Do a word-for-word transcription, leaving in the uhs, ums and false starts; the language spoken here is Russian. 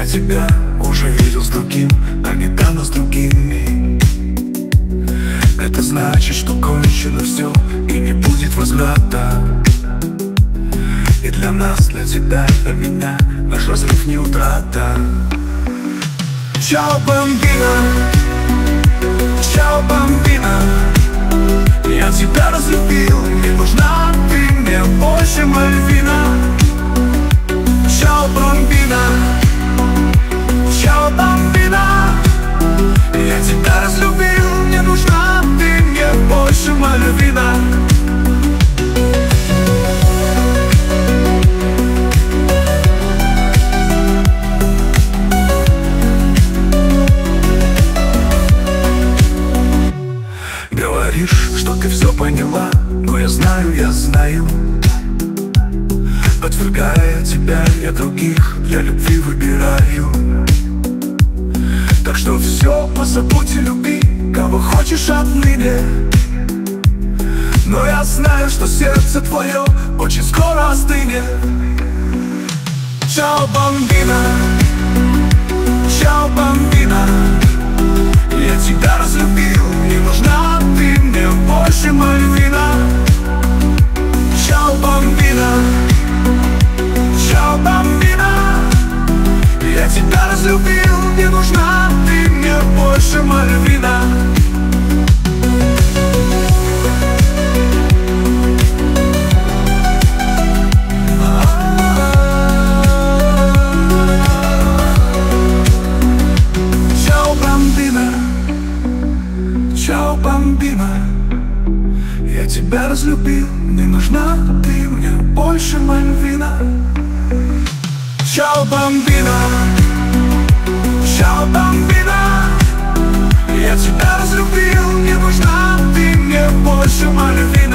Я тебя уже видел с другим, а недавно с другими. Это значит, что кончено все и не будет возврата. И для нас, для тебя, для меня наш разрыв не утрата. Чао, бомбина, чао, бомбина. Я тебя разлюбил, не нужна ты мне больше, Мальвина. Чао, бомбина, чао, бомбина. Я тебя разлюбил, не нужна ты мне больше, Мальвина. Говоришь, что ты все поняла, но я знаю, я знаю. Подвергая тебя, я других для любви выбираю. Так что все позабудь и люби, кого хочешь отныне. Но я знаю, что сердце твое очень скоро остынет. Чао, бомбина, чао, бомбина. Я тебя разлюбил, не нужна ты мне больше, Мальвина. Чао, бомбина, чао, бомбина. Я тебя разлюбил, не нужна ты мне больше, Мальвина. Чао, бомбина. Я тебя разлюбил, не нужна ты мне больше, Мальвина. Чао, бомбина, чао, бомбина. Я тебя разлюбил, не нужна ты мне больше, Мальвина.